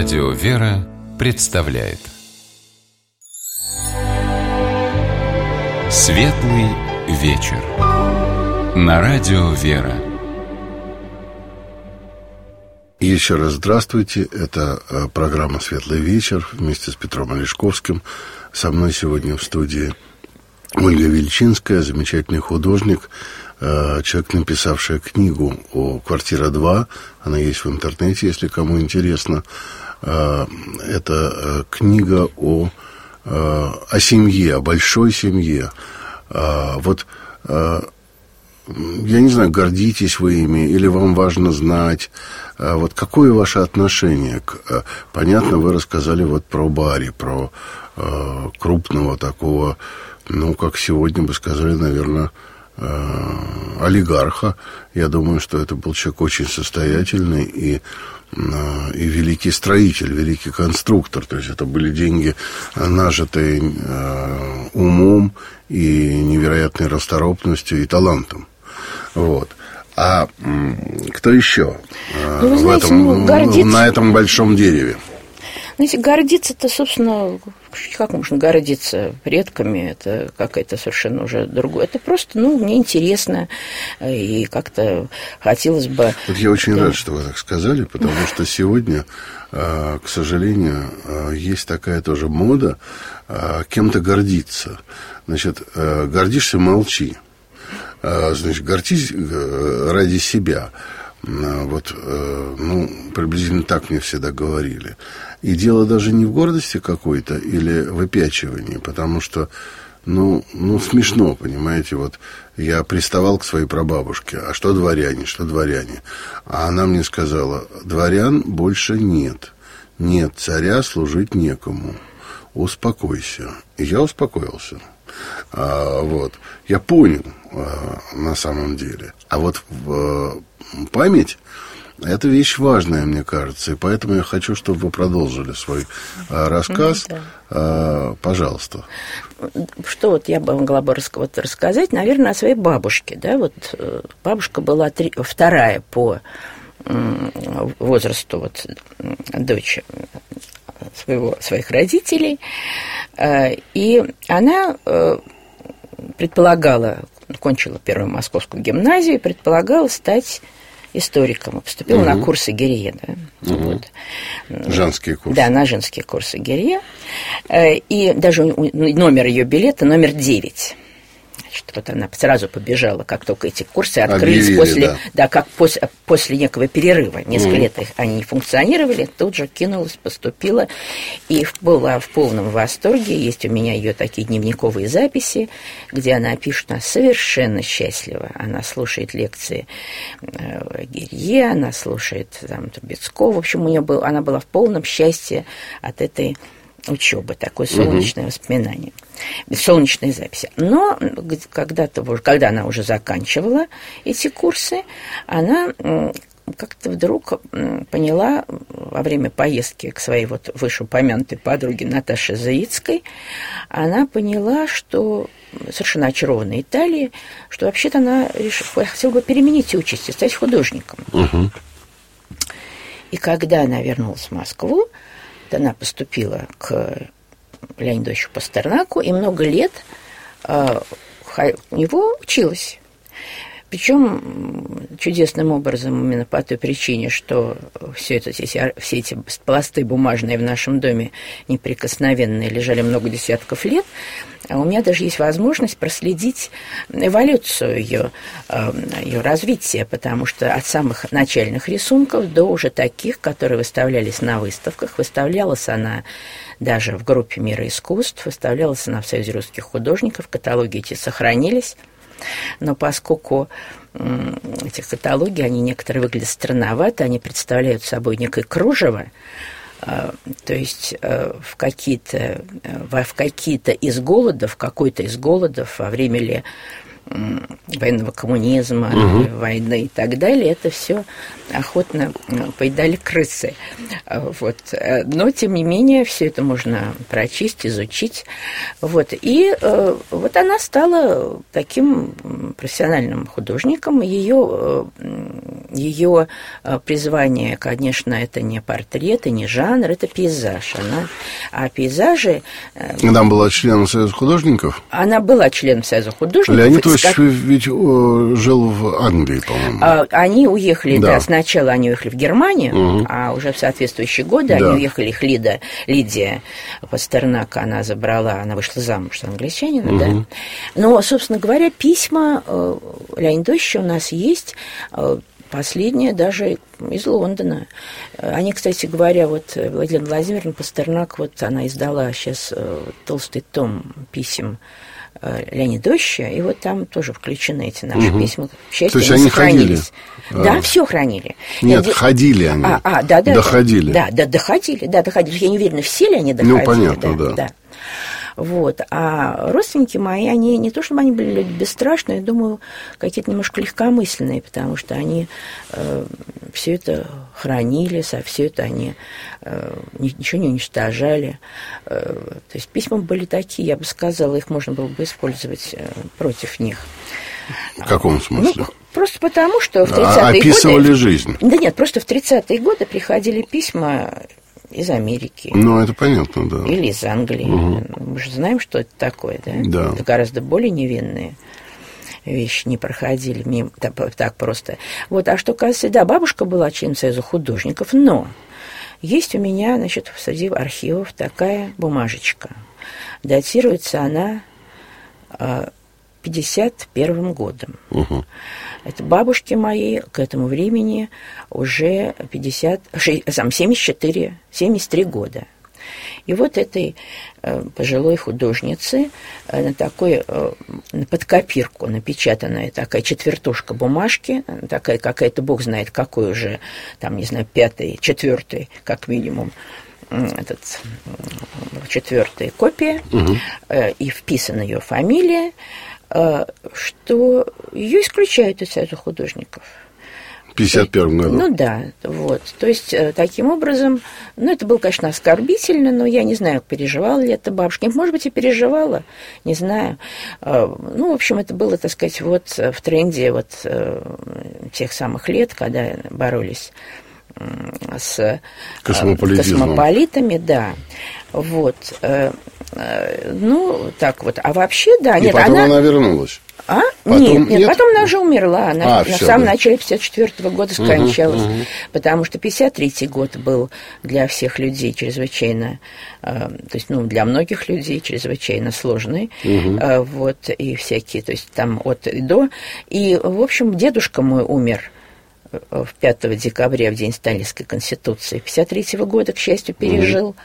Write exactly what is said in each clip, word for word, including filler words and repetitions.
Радио «Вера» представляет Светлый вечер на Радио «Вера». Еще раз здравствуйте, это программа «Светлый вечер» вместе с Петром Олешковским. Со мной сегодня в студии Ольга Вельчинская, замечательный художник, человек, написавший книгу о «Квартира-два». Она есть в интернете, если кому интересно. Это книга о, о семье, о большой семье. Вот, я не знаю, гордитесь вы ими или вам важно знать, вот какое ваше отношение к... Понятно, вы рассказали вот про Барри, про крупного такого, ну, как сегодня бы сказали, наверное, олигарха. Я думаю, что это был человек очень состоятельный и, и великий строитель, великий конструктор. То есть это были деньги, нажитые умом и невероятной расторопностью и талантом. Вот. А кто еще ну, в знаете, этом, ну, гордиться... на этом большом дереве? Знаете, гордиться-то, собственно, как можно гордиться предками? Это какая-то совершенно уже другое. Это просто, ну, мне интересно, и как-то хотелось бы... Вот я очень да. рад, что вы так сказали, потому что сегодня, к сожалению, есть такая тоже мода кем-то гордиться. Значит, гордишься — молчи. Значит, гордись ради себя. Вот, ну, приблизительно так мне всегда говорили. И дело даже не в гордости какой-то или выпячивании, потому что, ну, ну, смешно, понимаете, вот я приставал к своей прабабушке, а что дворяне, что дворяне? А она мне сказала: дворян больше нет, нет царя, служить некому, успокойся. И я успокоился. А, вот, я понял а, на самом деле. А вот в, память — это вещь важная, мне кажется, и поэтому я хочу, чтобы вы продолжили свой а, рассказ. Mm, да. а, пожалуйста. Что вот я бы могла бы вот рассказать, наверное, о своей бабушке. Да? Вот бабушка была три, вторая по возрасту вот, дочь своего, своих родителей, и она предполагала, кончила первую московскую гимназию, предполагала стать историком. Поступила угу. на курсы Герье. Да? Угу. Вот. Женские курсы. Да, на женские курсы Герье. И даже номер ее билета номер девять. Значит, вот она сразу побежала, как только эти курсы открылись. Объявили, после, да. Да, как после, после некого перерыва. Несколько mm. лет их, они не функционировали. Тут же кинулась, поступила. И была в полном восторге. Есть у меня ее такие дневниковые записи, где она пишет: она совершенно счастлива. Она слушает лекции Герье, она слушает там, Трубецкого. В общем, у нее был, она была в полном счастье от этой учебы, такое солнечное угу. воспоминание, солнечные записи. Но когда-то, когда она уже заканчивала эти курсы, она как-то вдруг поняла во время поездки к своей вот вышеупомянутой подруге Наташе Заицкой, она поняла, что совершенно очарованная Италией, что вообще-то она решила, хотела бы переменить участь и стать художником. Угу. И когда она вернулась в Москву, она поступила к Леониду Ильичу Пастернаку и много лет э, у него училась. Причем чудесным образом именно по той причине, что все, это, все эти пласты бумажные в нашем доме неприкосновенные лежали много десятков лет, а у меня даже есть возможность проследить эволюцию ее, ее развития, потому что от самых начальных рисунков до уже таких, которые выставлялись на выставках, выставлялась она даже в группе «Мира искусств», выставлялась она в Союзе русских художников, каталоги эти сохранились. Но поскольку эти каталоги, они некоторые выглядят странновато, они представляют собой некое кружево, то есть в какие-то, в какие-то из голодов, какой-то из голодов во время ли военного коммунизма, угу. войны и так далее, это все охотно поедали крысы. Вот. Но, тем не менее, все это можно прочесть, изучить. Вот. И вот она стала таким профессиональным художником. Ее ее призвание, конечно, это не портрет, и не жанр, это пейзаж. Она, а пейзажи... Она была членом Союза художников? Она была членом Союза художников. Леонид Ильич ведь жил в Англии, по-моему. Они уехали, да, да сначала они уехали в Германию, угу. а уже в соответствующие годы да. они уехали, их Лида, Лидия Пастернак, она забрала, она вышла замуж за англичанина, угу. да. Но, собственно говоря, письма Леонида Ильича у нас есть... Последняя даже из Лондона. Они, кстати говоря, вот Владимир Владимировна Пастернак, вот она издала сейчас толстый том писем Леонида Ильича, и вот там тоже включены эти наши угу. письма. К счастью, то есть они сохранились. Ходили? Да, а. все хранили. Нет, Я... ходили они. А, а, да, да, доходили. Да, да, доходили, да, доходили. Я не уверена, все ли они доходили. Ну, понятно, да. да. да. Вот. А родственники мои, они не то чтобы они были люди бесстрашные, я думаю, какие-то немножко легкомысленные, потому что они э, все это хранили, все это они э, ничего не уничтожали. Э, то есть письма были такие, я бы сказала, их можно было бы использовать э, против них. В каком смысле? Ну, просто потому, что в тридцатые годы... Описывали жизнь? Да нет, просто в тридцатые годы приходили письма из Америки. Ну, это понятно, да. Или из Англии. Угу. Мы же знаем, что это такое, да? Да. Это гораздо более невинные вещи не проходили мимо, так, так просто. Вот, а что касается, да, бабушка была членом Союза художников, но есть у меня, значит, среди архивов такая бумажечка. Датируется она пятьдесят первым годом. Угу. Это бабушке моей к этому времени уже пятьдесят, семьдесят четыре, семьдесят три года. И вот этой э, пожилой художнице э, на такой, э, под копирку напечатанная такая четвертушка бумажки, такая какая-то, бог знает какой уже, там, не знаю, пятый, четвертый, как минимум, этот, четвертая копия, угу. э, и вписана ее фамилия, что ее исключают из Союза художников. В пятьдесят первом году? Ну да, вот. То есть, таким образом, ну, это было, конечно, оскорбительно, но я не знаю, переживала ли это бабушка. Может быть, и переживала, не знаю. Ну, в общем, это было, так сказать, вот в тренде вот тех самых лет, когда боролись с космополитами, да. Вот. Ну, так вот. А вообще, да. И нет, потом она, она вернулась? А? Потом нет, нет, нет, потом она уже умерла. Она а, на всё, самом да. начале пятьдесят четвёртого года скончалась. Угу, угу. Потому что пятьдесят третий год был для всех людей чрезвычайно, э, то есть, ну, для многих людей чрезвычайно сложный. Угу. Э, вот, и всякие, то есть, там от и до. И, в общем, дедушка мой умер пятого декабря, в день Сталинской Конституции. пятьдесят третьего года, к счастью, пережил. Угу.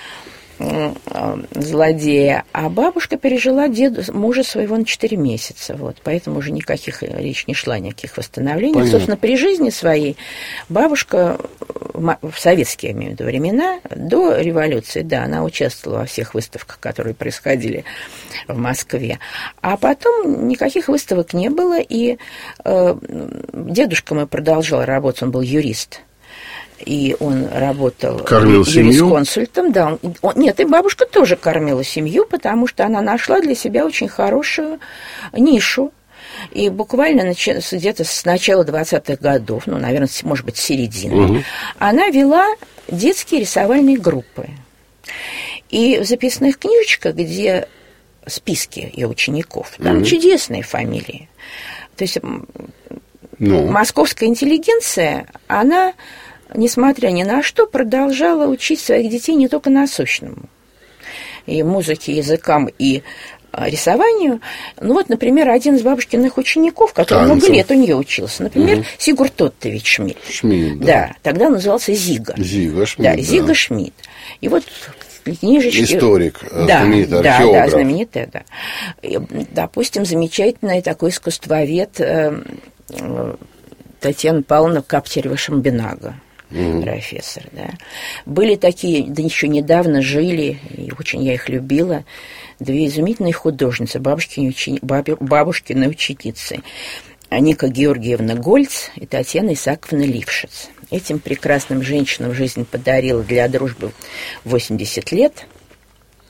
Злодея, а бабушка пережила деду, мужа своего на четыре месяца, вот, поэтому уже никаких, речь не шла, никаких восстановлений. Понятно. Собственно, при жизни своей бабушка в советские, я имею в виду, времена, до революции, да, она участвовала во всех выставках, которые происходили в Москве, а потом никаких выставок не было, и э, дедушка мой продолжал работать, он был юрист. И он работал юрисконсультом, да. Он, он, нет, и бабушка тоже кормила семью, потому что она нашла для себя очень хорошую нишу. И буквально начи- где-то с начала двадцатых годов, ну, наверное, может быть, с середины, угу. она вела детские рисовальные группы. И в записных книжечках, где списки ее учеников, там угу. чудесные фамилии. То есть ну. московская интеллигенция, она... несмотря ни на что, продолжала учить своих детей не только насущному. И музыке, языкам, и рисованию. Ну вот, например, один из бабушкиных учеников, который Танцев. много лет у нее учился, например, угу. Сигурд Оттович Шмидт. Шмидт, да. Да, тогда он назывался Зига. Зига Шмидт, да. да. Зига Шмидт. И вот книжечки... Историк, да, знаменитый да, археограф. Да, знаменитый, да. И, допустим, замечательный такой искусствовед э, э, Татьяна Павловна Каптерева-Шамбинага. Mm-hmm. профессор, да. Были такие, да еще недавно жили, и очень я их любила, две изумительные художницы, бабушкины, учени... бабушкины ученицы, Ника Георгиевна Гольц и Татьяна Исааковна Лившиц. Этим прекрасным женщинам жизнь подарила для дружбы восемьдесят лет.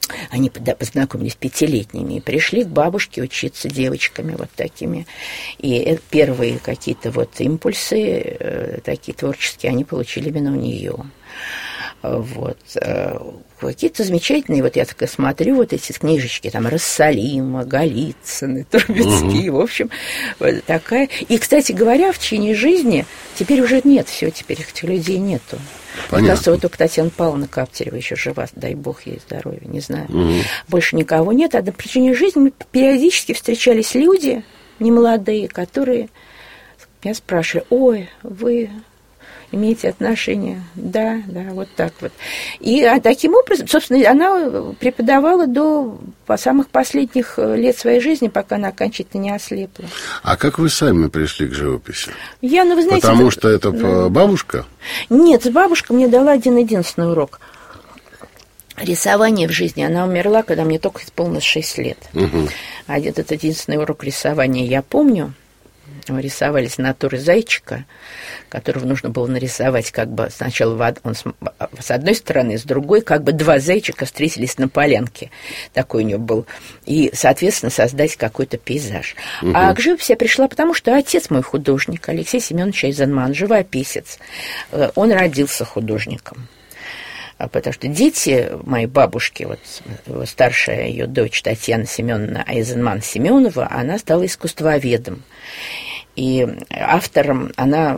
Они познакомились пятилетними и пришли к бабушке учиться девочками вот такими. И первые какие-то вот импульсы такие творческие они получили именно у нее. Вот. Какие-то замечательные, вот я так и смотрю, вот эти книжечки, там, Рассалима, Голицыны, Трубецкие, угу. В общем, вот такая. И, кстати говоря, в течение жизни теперь уже нет, все, теперь этих людей нету. Понятно. Мне кажется, вот только Татьяна Павловна Каптерева еще жива, дай бог ей здоровья, не знаю. Угу. Больше никого нет, а на протяжении жизни периодически встречались люди немолодые, которые меня спрашивали: ой, вы... имеете отношение, да, да, вот так вот. И а, таким образом, собственно, она преподавала до по самых последних лет своей жизни, пока она окончательно не ослепла. А как вы сами пришли к живописи? Я, ну, вы знаете... Потому это, что это да. бабушка? Нет, бабушка мне дала один-единственный урок. Рисование в жизни. Она умерла, когда мне только исполнилось шесть лет. Угу. А этот единственный урок рисования я помню. Мы рисовали с натуры зайчика, которого нужно было нарисовать как бы сначала он с, с одной стороны, с другой, как бы два зайчика встретились на полянке. Такой у него был. И, соответственно, создать какой-то пейзаж. Угу. А к живописи я пришла, потому что отец мой художник, Алексей Семенович Айзенман, живописец. Он родился художником. Потому что дети моей бабушки, вот старшая ее дочь Татьяна Семеновна Айзенман-Семенова, она стала искусствоведом. И автором она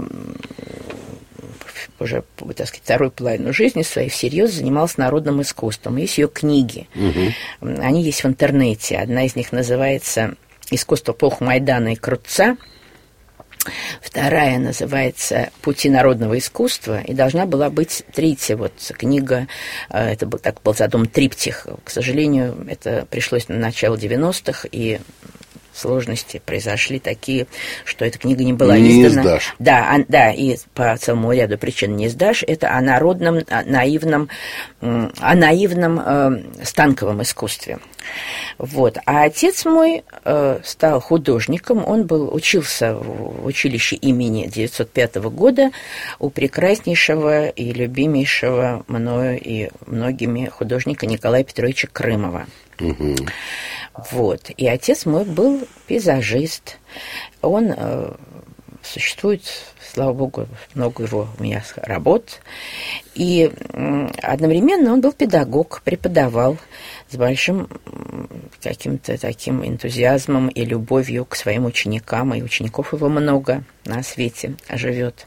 уже, так сказать, вторую половину жизни своей всерьез занималась народным искусством. Есть ее книги. Угу. Они есть в интернете. Одна из них называется «Искусство эпохи Майдана и Крутца». Вторая называется «Пути народного искусства», и должна была быть третья вот книга, это был, так был задуман триптих. К сожалению, это пришлось на начало девяностых, и сложности произошли такие, что эта книга не была не издана. Издашь. Да, а, да, и по целому ряду причин не издашь. Это о народном, о наивном, о наивном э, станковом искусстве. Вот. А отец мой э, стал художником. Он был, учился в училище имени девятьсот пятого года у прекраснейшего и любимейшего мною и многими художника Николая Петровича Крымова. Угу. Вот. И отец мой был пейзажист. Он э, существует, слава богу, много его у меня работ. И э, одновременно он был педагог, преподавал с большим каким-то таким энтузиазмом и любовью к своим ученикам. И учеников его много на свете живет.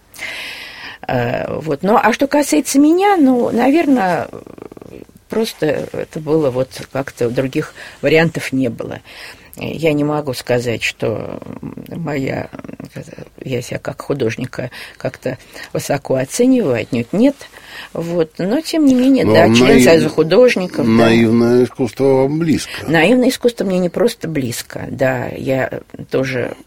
Э, вот. Ну, а что касается меня, ну, наверное... Просто это было вот как-то, других вариантов не было. Я не могу сказать, что моя, я себя как художника как-то высоко оцениваю, отнюдь нет. Вот. Но, тем не менее, но да, член наив... Союза художников. Наивное да. искусство вам близко. Наивное искусство мне не просто близко, да, я тоже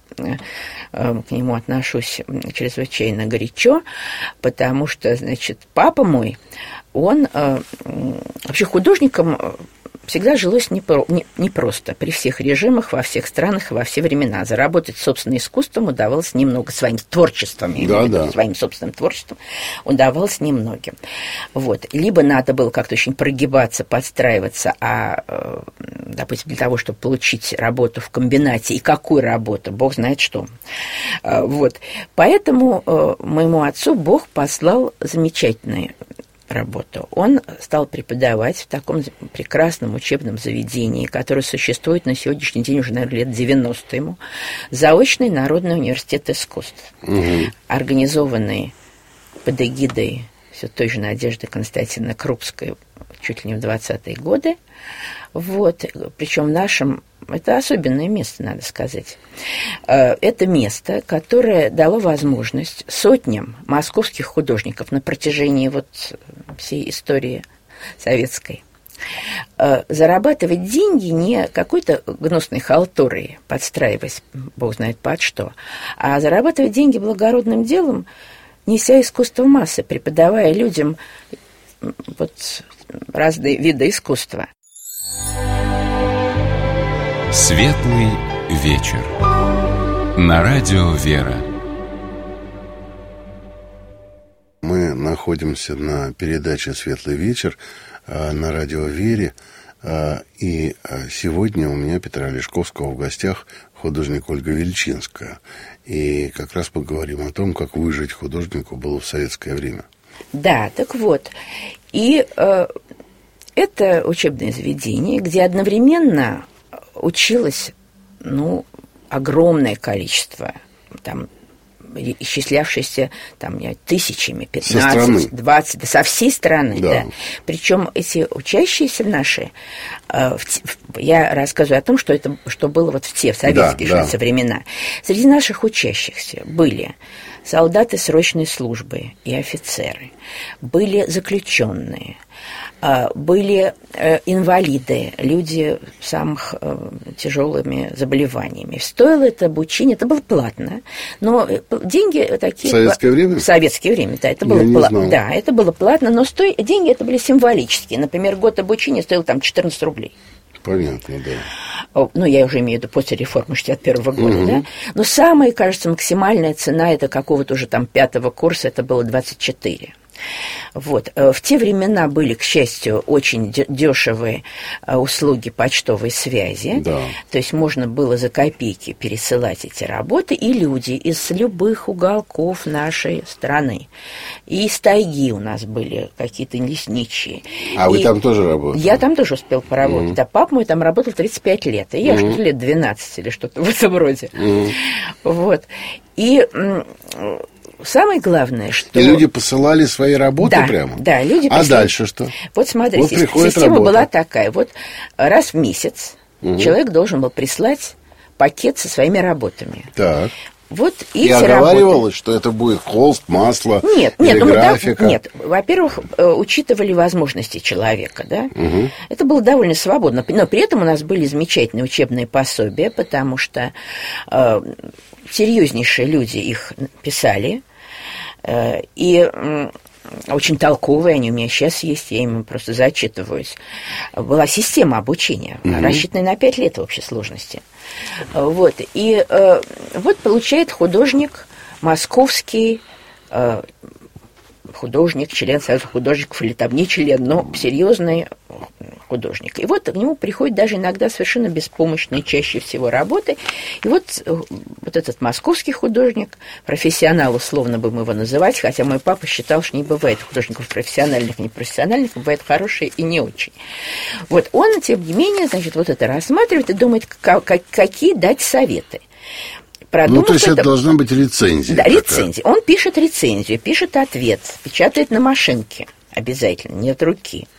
к нему отношусь чрезвычайно горячо, потому что, значит, папа мой, он э, вообще художником всегда жилось непросто, не, не просто, при всех режимах, во всех странах, во все времена. Заработать собственным искусством удавалось немного, своим творчеством, да, да. своим собственным творчеством удавалось немногим. Вот. Либо надо было как-то очень прогибаться, подстраиваться, а, э, допустим, для того, чтобы получить работу в комбинате, и какую работу, бог знает что. Э, вот. Поэтому э, моему отцу Бог послал замечательные работу. Он стал преподавать в таком прекрасном учебном заведении, которое существует на сегодняшний день уже, наверное, лет девяносто ему, заочный Народный университет искусств, угу. организованный под эгидой все той же Надежды Константиновны Крупской чуть ли не в двадцатые годы. Вот. Причем в нашем... Это особенное место, надо сказать. Это место, которое дало возможность сотням московских художников на протяжении вот всей истории советской зарабатывать деньги не какой-то гнусной халтурой, подстраиваясь, бог знает под что, а зарабатывать деньги благородным делом, неся искусство в массы, преподавая людям вот разные виды искусства. Светлый вечер. На радио «Вера». Мы находимся на передаче «Светлый вечер» на радио «Вере». И сегодня у меня Петра Олешковского в гостях художник Ольга Вельчинская. И как раз поговорим о том, как выжить художнику было в советское время. Да, так вот. И э, это учебное заведение, где одновременно училось, ну, огромное количество, там, исчислявшиеся там, тысячами, пятнадцать, двадцать, да, со всей страны. Да. Да. Причем эти учащиеся наши, э, в, я рассказываю о том, что это что было вот в те, в советские да, да. времена. Среди наших учащихся были солдаты срочной службы и офицеры, были заключенные, были инвалиды, люди с самых тяжелыми заболеваниями. Стоило это обучение, это было платно, но деньги такие... В советское время? В советское время, да, это было, пла... да, это было платно, но сто... деньги это были символические. Например, год обучения стоил там четырнадцать рублей. Понятно, да. Ну, я уже имею в виду после реформы шестьдесят первого года, угу. да. Но самая, кажется, максимальная цена это какого-то уже там пятого курса, это было двадцать четыре. Вот. В те времена были, к счастью, очень дешевые услуги почтовой связи. Да. То есть можно было за копейки пересылать эти работы, и люди из любых уголков нашей страны. И из тайги у нас были какие-то лесничие. А и вы там тоже работали? Я там тоже успел поработать. Mm-hmm. Да, папа мой там работал тридцать пять лет. И я mm-hmm. что-то лет двенадцать или что-то в этом роде. Mm-hmm. Вот. И... Самое главное, что... И люди посылали свои работы да, прямо? Да, люди А посылали... дальше что? Вот смотрите, вот система работа. Была такая. Вот раз в месяц угу. человек должен был прислать пакет со своими работами. Так. Вот и эти оговаривалось, работы... что это будет холст, масло, нет, или нет, графика? Ну, нет, во-первых, учитывали возможности человека, да? Угу. Это было довольно свободно, но при этом у нас были замечательные учебные пособия, потому что э, серьезнейшие люди их писали, э, и э, очень толковые, они у меня сейчас есть, я им просто зачитываюсь. Была система обучения, угу. рассчитанная на пять лет в общей сложности. Вот, и э, вот получает художник, московский э, художник, член Союза художников, или там не член, но серьезный художник. И вот к нему приходят даже иногда совершенно беспомощные, чаще всего работы. И вот, вот этот московский художник, профессионал, условно бы мы его называть, хотя мой папа считал, что не бывает художников профессиональных и непрофессиональных, бывает хорошие и не очень. Вот он, тем не менее, значит, вот это рассматривает и думает, как, какие дать советы. Продумав ну, то есть это, это должна быть рецензия. Да, рецензия. Он пишет рецензию, пишет ответ, печатает на машинке обязательно, не от руки.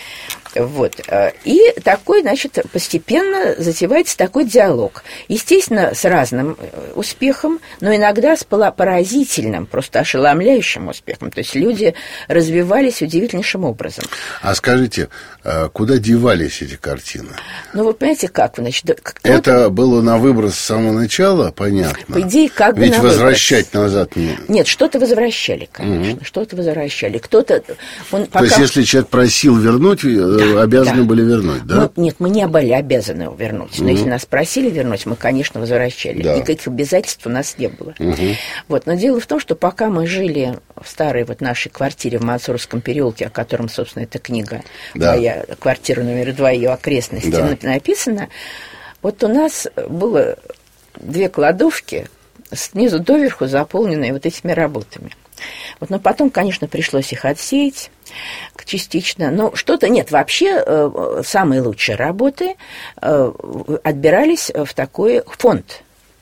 Вот. И такой, значит, постепенно затевается такой диалог. Естественно, с разным успехом, но иногда с поразительным, просто ошеломляющим успехом. То есть люди развивались удивительнейшим образом. А скажите, куда девались эти картины? Ну, вы понимаете, как? Значит, это было на выброс с самого начала, понятно? По идее, как бы Ведь на возвращать выброс. назад не... Нет, что-то возвращали, конечно, угу. что-то возвращали. Кто-то... Он пока... То есть, если человек просил вернуть... Да, обязаны да. были вернуть, да? Мы, нет, мы не были обязаны его вернуть. Но mm-hmm. если нас просили вернуть, мы, конечно, возвращали. Да. Никаких обязательств у нас не было. Mm-hmm. Вот. Но дело в том, что пока мы жили в старой вот нашей квартире в Мансуровском переулке, о котором, собственно, эта книга, да. моя квартира номер два, ее окрестности, да. написана, вот у нас было две кладовки, снизу доверху заполненные вот этими работами. Вот, но потом, конечно, пришлось их отсеять частично. Но что-то... Нет, вообще э, самые лучшие работы э, отбирались в такой фонд.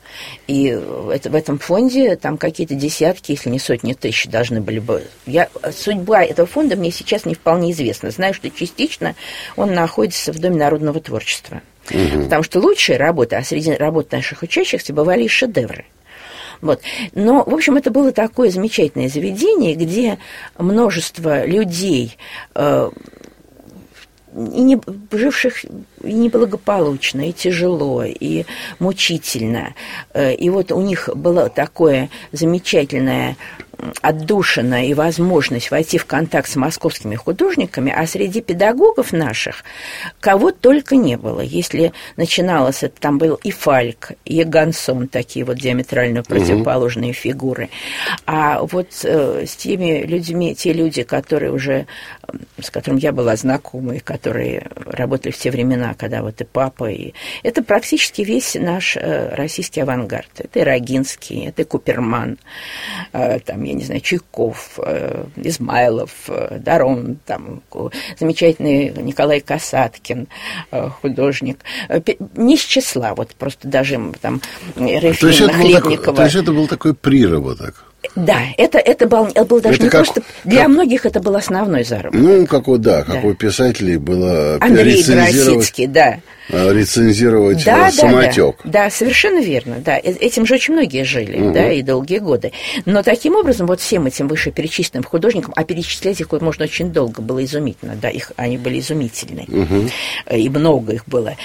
И это, в этом фонде там какие-то десятки, если не сотни тысяч должны были бы... Я, судьба этого фонда мне сейчас не вполне известна. Знаю, что частично он находится в Доме народного творчества. Угу. Потому что лучшие работы, а среди работ наших учащихся бывали и шедевры. Вот. Но, в общем, это было такое замечательное заведение, где множество людей, э, и не, живших и неблагополучно, и тяжело, и мучительно. Э, и вот у них было такое замечательное отдушина и возможность войти в контакт с московскими художниками, а среди педагогов наших кого только не было. Если начиналось, это там был и Фальк, и Гансон, такие вот диаметрально противоположные угу. фигуры. А вот э, с теми людьми, те люди, которые уже, с которыми я была знакома, и которые работали в те времена, когда вот и папа, и это практически весь наш э, российский авангард. Это и Рогинский, это и Куперман, э, там, я не знаю, Чуйков, э, Измайлов, э, Дарон, там, замечательный Николай Касаткин, э, художник. Э, не с числа, вот просто даже там Рефина Хлебникова. То есть это был такой приработок? Да, это, это, был, это был даже это не как, просто... Для как, многих это был основной заработок. Ну, как вот, да, как да. у писателей было... Андрей Гросицкий, да. Рецензировать да, самотек. Да, да, да, совершенно верно, да. Этим же очень многие жили, угу. да, и долгие годы. Но таким образом, вот всем этим вышеперечисленным художникам, а перечислять их можно очень долго, было изумительно, да, их, они были изумительны, угу. и много их было.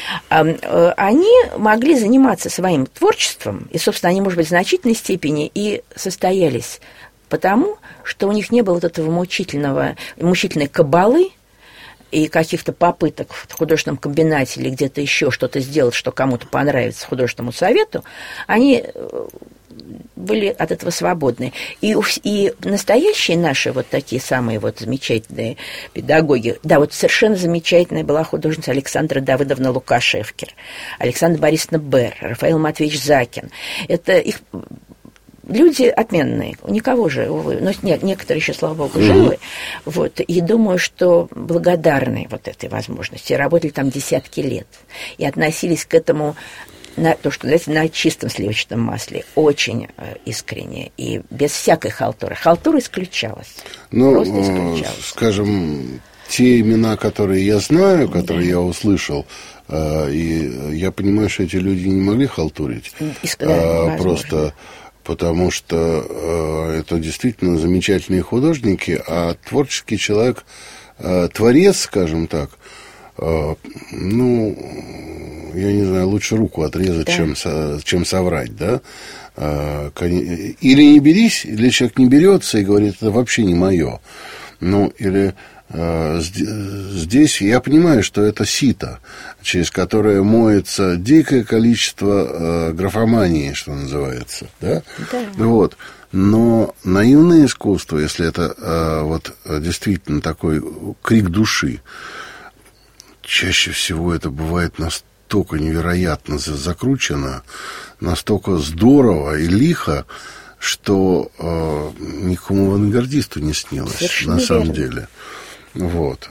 Они могли заниматься своим творчеством, и, собственно, они, может быть, в значительной степени и состоялись потому, что у них не было вот этого мучительного, мучительной кабалы, и каких-то попыток в художественном комбинате или где-то еще что-то сделать, что кому-то понравится художественному совету, они были от этого свободны. И, и настоящие наши вот такие самые вот замечательные педагоги, да, вот совершенно замечательная была художница Александра Давыдовна Лукашевкер, Александра Борисовна Берр, Рафаил Матвеевич Закин. Это их... Люди отменные, никого же, увы, но нет, некоторые еще, слава богу, живы, mm-hmm. вот, и думаю, что благодарны вот этой возможности, работали там десятки лет, и относились к этому, на, то, что, знаете, на чистом сливочном масле, очень э, искренне, и без всякой халтуры. Халтура исключалась, ну, просто исключалась. Скажем, те имена, которые я знаю, которые да. я услышал, э, и я понимаю, что эти люди не могли халтурить, Иск... а, просто... потому что э, это действительно замечательные художники, а творческий человек, э, творец, скажем так, э, ну, я не знаю, лучше руку отрезать, да. чем, со, чем соврать, да? Э, или не берись, или человек не берется и говорит, это вообще не мое. Ну, или... Здесь я понимаю, что это сито, через которое моется дикое количество графомании, что называется, да? Да. Вот. Но наивное искусство, если это вот действительно такой крик души, чаще всего это бывает настолько невероятно закручено, настолько здорово и лихо, что э, никакому авангардисту не снилось, совершенно на самом верно. Деле. Вот.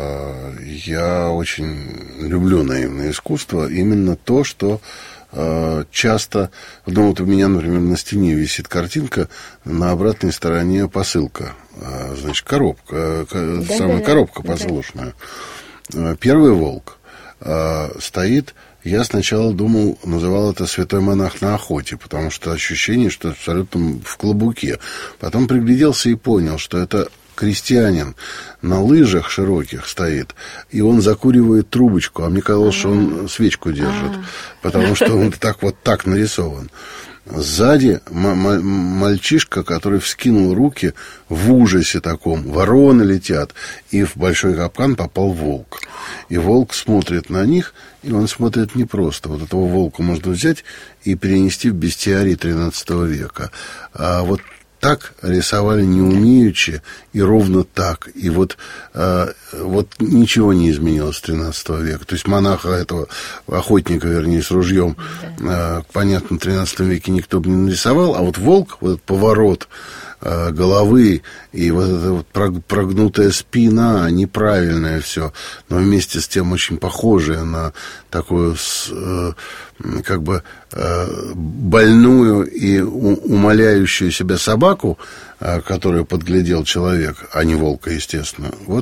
Я очень люблю наивное искусство. Именно то, что часто... Ну, вот у меня, например, на стене висит картинка, на обратной стороне посылка. Значит, коробка, да, самая да, коробка да. послушная. Первый волк стоит... Я сначала думал, называл это «Святой монах на охоте», потому что ощущение, что абсолютно в клобуке. Потом пригляделся и понял, что это крестьянин на лыжах широких стоит, и он закуривает трубочку, а мне казалось, что он свечку держит, потому что он так вот так нарисован. Сзади м- мальчишка, который вскинул руки в ужасе таком, вороны летят, и в большой капкан попал волк. И волк смотрит на них, и он смотрит не просто. Вот этого волка можно взять и перенести в бестиарий тринадцатого века. А вот так рисовали неумеючи, и ровно так. И вот, э, вот ничего не изменилось с тринадцатого века. То есть монаха этого, охотника, вернее, с ружьем, да. э, понятно, в тринадцатом веке никто бы не нарисовал, а вот волк, вот этот поворот э, головы и вот эта вот прогнутая спина, неправильное все, но вместе с тем очень похожее на такую э, как бы э, больную и у, умоляющую себя собаку, э, которую подглядел человек, а не волка, естественно. Вот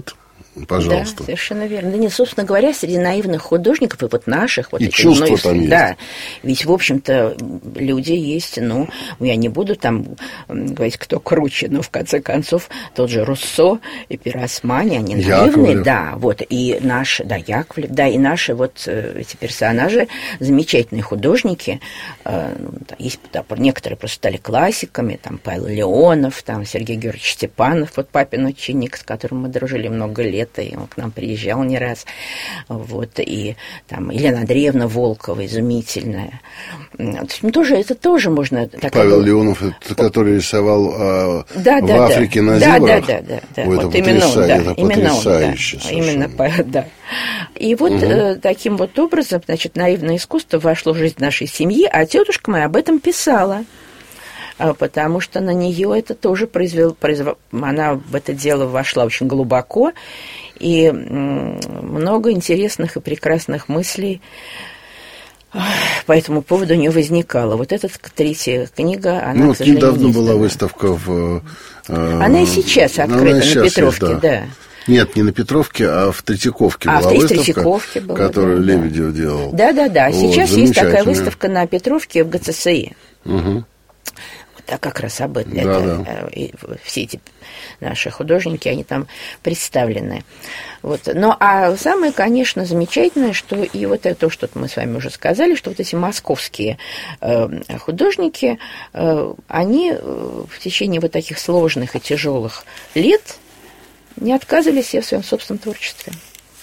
Пожалуйста. Да, совершенно верно. Да нет, собственно говоря, среди наивных художников, и вот наших... Вот и этих, чувства многих, там есть. Да, ведь, в общем-то, люди есть, ну, я не буду там говорить, кто круче, но, в конце концов, тот же Руссо и Пиросмани, они наивные, Яковлев. да, вот, и наши, да, Яковлев, да, и наши вот эти персонажи, замечательные художники, есть, да, некоторые просто стали классиками, там, Павел Леонов, там, Сергей Георгиевич Степанов, вот папин ученик, с которым мы дружили много лет, и он к нам приезжал не раз, вот, и там Елена Андреевна Волкова, изумительная. Ну, тоже, это тоже можно... Павел была... Леонов, это, который рисовал а, да, в да, Африке да. на да, зебрах? Да, да, да. да. Ой, вот это именно он, да, это именно потрясающе он, да, именно, да. И вот угу. э, таким вот образом, значит, наивное искусство вошло в жизнь нашей семьи, а тетушка моя об этом писала. Потому что на нее это тоже произвело, произвело, она в это дело вошла очень глубоко, и много интересных и прекрасных мыслей по этому поводу у нее возникало. Вот эта третья книга, она, ну, к сожалению, недавно не была издана. Выставка в... Э, она и сейчас открыта на сейчас Петровке, есть, да. да. Нет, не на Петровке, а в Третьяковке а, была в выставка, Третьяковке была, которую да, Лебедев да. делал. Да-да-да, вот, сейчас есть такая выставка на Петровке в ГЦСИ. Угу. А как раз об этом. Да, это, да. И все эти наши художники, они там представлены. Вот. Ну, а самое, конечно, замечательное, что и вот это, что мы с вами уже сказали, что вот эти московские э, художники, э, они в течение вот таких сложных и тяжелых лет не отказывали себе в своем собственном творчестве.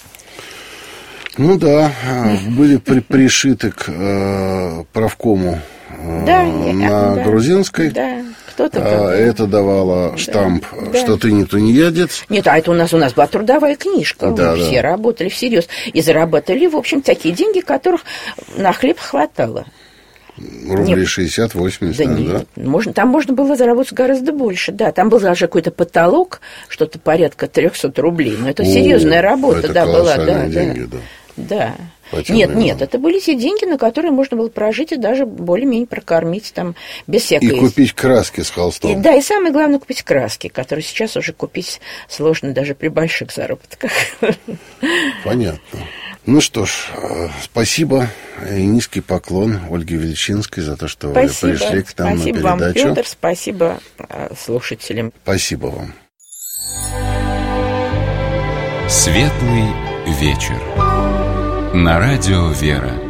Ну да, были при, пришиты к э, правкому да, на да, Грузинской. Да, кто-то. А это давало штамп, да. что ты не тунеядец. Нет, а это у нас у нас была трудовая книжка. Да, Мы да. все работали всерьез. И зарабатывали, в общем, такие деньги, которых на хлеб хватало. Рублей шестьдесят-восемьдесят, да, да? Нет, можно, там можно было заработать гораздо больше, да. Там был даже какой-то потолок, что-то порядка триста рублей. Но это О, серьезная работа, это да, была. Да, деньги, да. да. Да. Почему нет, именно? нет, это были те деньги, на которые можно было прожить и даже более-менее прокормить там без всякой... И купить краски с холстом. И, да, и самое главное, купить краски, которые сейчас уже купить сложно даже при больших заработках. Понятно. Ну что ж, спасибо и низкий поклон Ольге Величинской за то, что спасибо, вы пришли к нам спасибо на передачу. Спасибо вам, Петр, спасибо слушателям. Спасибо вам. Светлый вечер. На радио «Вера».